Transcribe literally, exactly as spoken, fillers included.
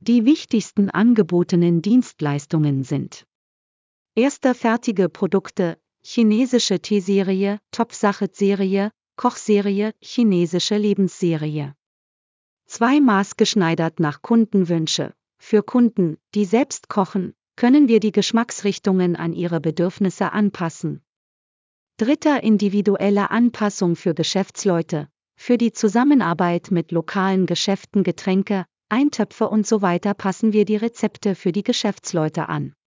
die wichtigsten angebotenen Dienstleistungen sind. Erster fertige Produkte, chinesische Teeserie, Topsache-Serie, Kochserie, chinesische Lebensserie. Zwei maßgeschneidert nach Kundenwünsche. Für Kunden, die selbst kochen, können wir die Geschmacksrichtungen an ihre Bedürfnisse anpassen. Dritter individuelle Anpassung für Geschäftsleute. Für die Zusammenarbeit mit lokalen Geschäften Getränke, Eintöpfe und so weiter passen wir die Rezepte für die Geschäftsleute an.